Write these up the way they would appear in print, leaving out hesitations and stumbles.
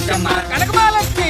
దుర్గమ్మ కనకమహాలక్ష్మి.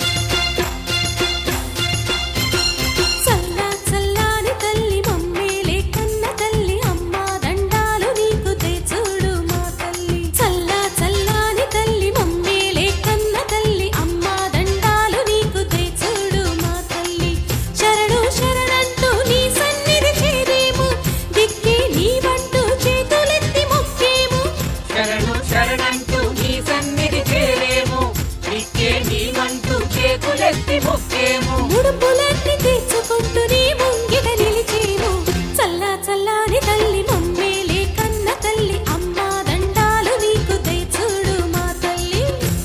శరణంటూ నీ సన్నిధి చేరేము, దిక్కే నీవంటూ చేతులెత్తి మొక్కేము. ముడుపులన్నీ తీర్చుకుంటూ నీ ముంగిట నిలిచేము. చల్లా చల్లాని తల్లి మమ్మేలే కన్న తల్లి అమ్మా దండాలు నీకు దయచూడు మా తల్లి.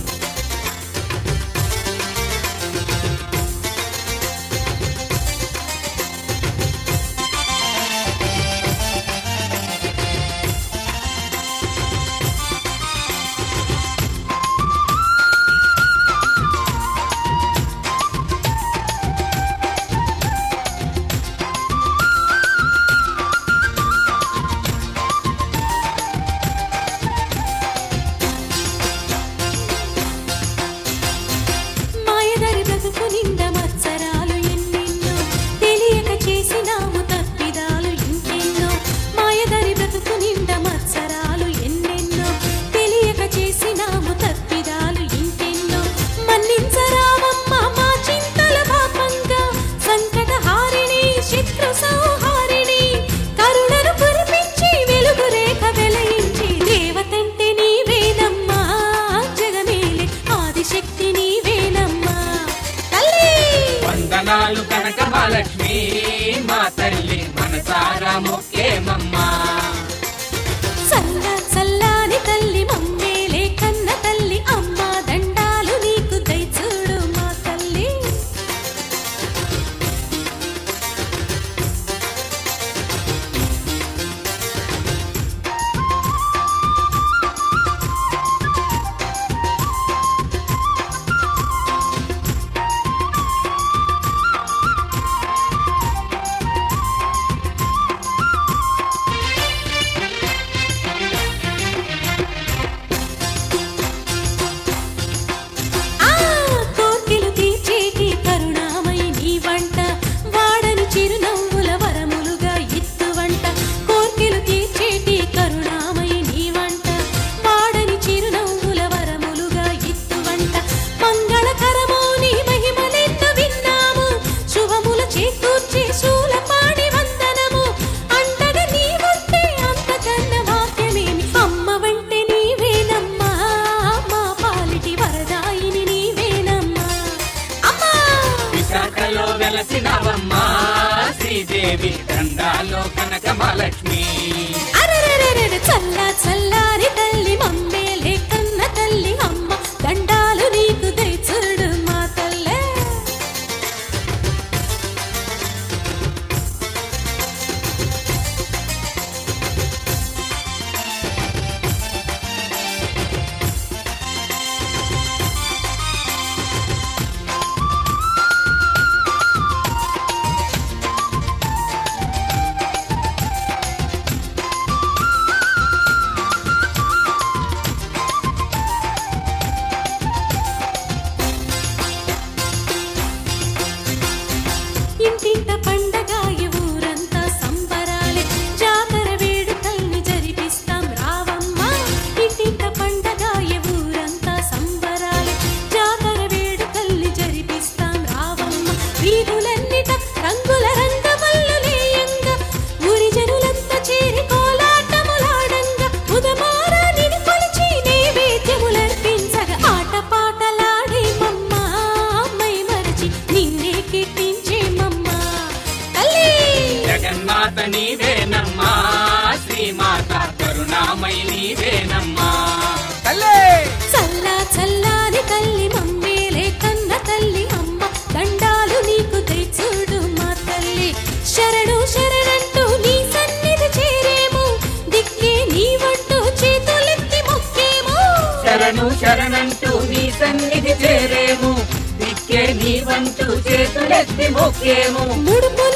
నిండా మత్సరాలు ఎన్నెన్నో తెలియక చేసినాము తప్పిదాలు ఇంకెన్నో. మాయదారి బ్రతుకు నిండా మత్సరాలు ఎన్నెన్నో తెలియక చేసినాము తప్పిదాలు ఇంకెన్నో. మన్నించరామమ్మ మా చింతల పాపంగా, సంకట హారిణి శత్రు సంహారిణి, కరుణను కురిపించి వెలుగు రేఖ వెలయించి. దేవతంటే నీవేనమ్మా జగమేలే ఆదిశక్తి నీవేనమ్మా. వందనాలు కనకమహాలక్ష్మి మా తల్లి మనసారా మొక్కేమమ్మా. చల్ల చల్లాని తల్లి మమ్మేలే కన్న తల్లి అమ్మా దండాలు నీకు దయచూడు మా తల్లి. కోర్కెలు తీర్చేటి కరుణామై నీ వంట, వాడని చిరునవ్వుల వరములుగా ఇత్తువంట. కోర్కెలు తీర్చేటి కరుణామై నీ వంట, వాడని చిరునవ్వుల వరములుగా ఇత్తువంట. మంగళకరమో నీ మహిమలెన్నో విన్నాము, శుభముల చేకూర్చే శూలపాణి వందనము. అంతగా నీ ఉంటే అంతకన్న వాక్యమేమి. అమ్మ వంటే నీవేనమ్మా మా పాలిటి వరదాయిని నీవేనమ్మా అమ్మా. విశాఖలో వెలసినవమ్మా శ్రీదేవి దండాలో కనకమహాలక్ష్మి. అరెరెరెరెరె చల్లా చల్లారి తల్లి మమ్మేలే కన్న తల్లి అమ్మ దండాలు నీకు దయచూడు మా తల్లే. ఇంటింట పండగాయ ఊరంతా సంబరాలే, జాతర వేడుకల్ని జరిపిస్తాం రావమ్మా. ఇంటింట పండగాయ ఊరంతా సంబరాలే, జాతర వేడుకల్ని జరిపిస్తాం రావమ్మ. వీధులన్నిట రంగుల రంగమల్లులేయంగా, ఊరి జనులంతా చేరి కోలాటములాడంగా, ఉదమారా నిన్ను కొలిచి నైవేద్యములర్పించగా. ఆటపాటలాడేమమ్మా మై మరచి నిన్నే కీర్తించేమమ్మా తల్లి. జగన్మాత నీవేనమ్మా శ్రీమాత కరుణామయి నీవేనమ్మా తల్లి. చల్లా చల్లాని తల్లి మమ్మేలే కన్న తల్లి అమ్మ దండాలు నీకు దయచూడు మా తల్లి. శరణు శరణంటూ నీ సన్నిధి చేరేము, దిక్కే నీవంటూ చేతులెత్తి మొక్కేము. శరణు శరణంటూ నీ సన్నిధి చేరేము, దిక్కే నీవంటూ చేతులెత్తి మొక్కేము. ముడుపుల